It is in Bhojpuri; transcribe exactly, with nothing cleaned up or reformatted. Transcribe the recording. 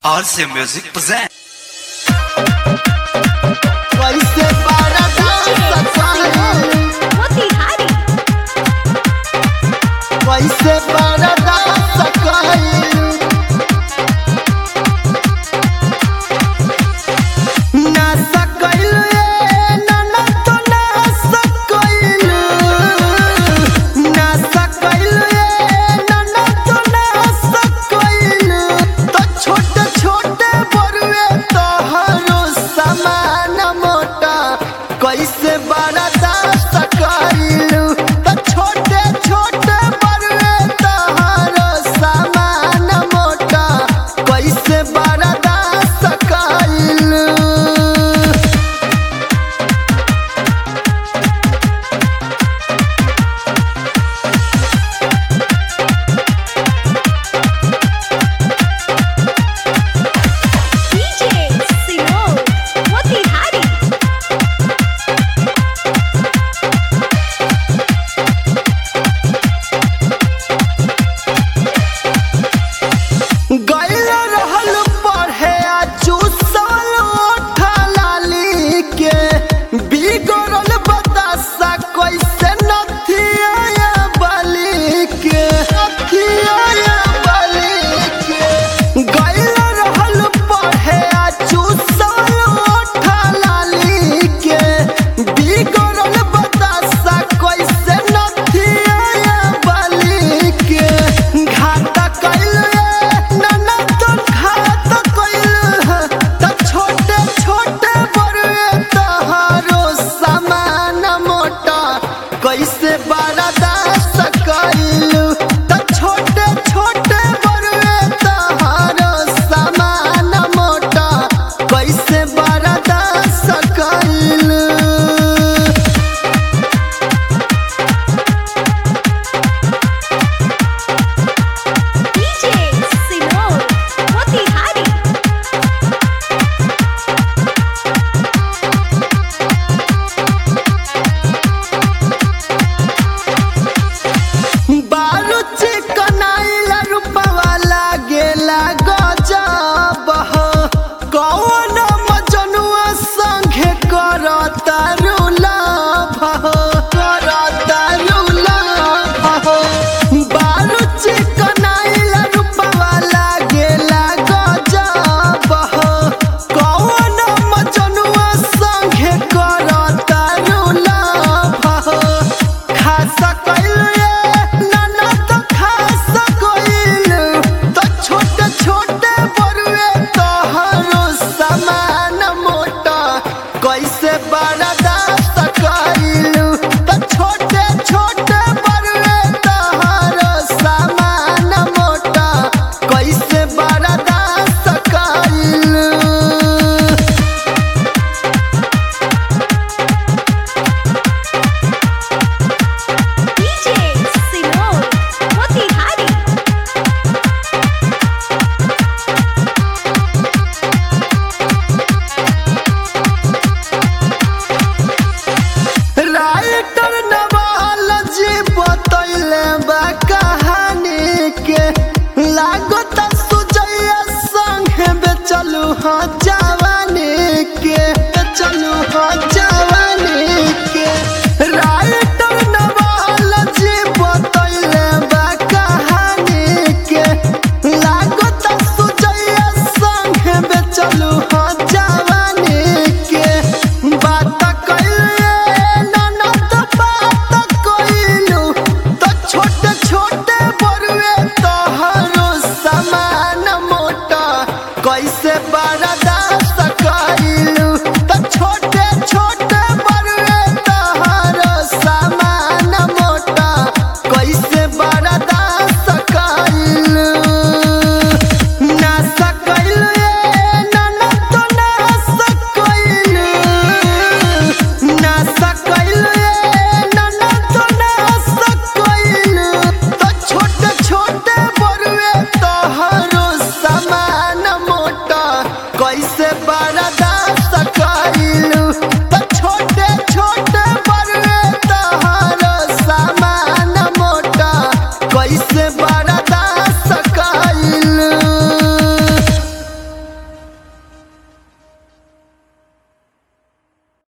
R C Music present. कैसे बरदा सकाई मोतिहारी कैसे बरदा सकाई ना सकैल ना ना तो ना सकैल ना सकैल ना ना तो ना सकैल तो छोटे छोटे बरुए तोहरो समान मोटा कैसे बरदा सकैल तो छोटे छोटे बरुए तोहरो समान मोटा कैसे बरदा सकैल डीजे सिनोर मोतिहारी गैल रहल पढ़े आ चूसल ओठा लाली के बिगड़ल बतासा कैसे नथिया बली के नथिया बली के गैल रहल पढ़े आ चूसल ओठा लाली के बिगड़ल बतासा कैसे नथिया बली के घाटा कैल नाना तो घाट कैल त छोटे छोटे बरुए तोहरो समान मोटा कैसे बरदा सकैल त छोटे छोटे बरुए तोहरो समान मोटा कैसे बरदा सकैल डीजे सिनोर मोतिहारी बालू चिकनाइल रूपवा लागेला गजब हो कौन मजनुआ संगे करता रुलाभ हो करता रुलाभ हो बालू चिकनाइल रूपवा लागेला गजब हो कौन मजनुआ संगे करता रुलाभ हो खास कैल नाना तो खास कैल तो छोटे छोटे बरुए तोहरो समान मोटा कैसे बरदा सकैल तो छोटे छोटे बरुए तोहरो समान मोटा कैसे बरदा सकैल डीजे सिनोर मोतिहारी राइटर नवाल जी बतैले बा कहानी के लागत सुजैया संगे बेचलू हाँ जवानी के बेचलू हाँ जवानी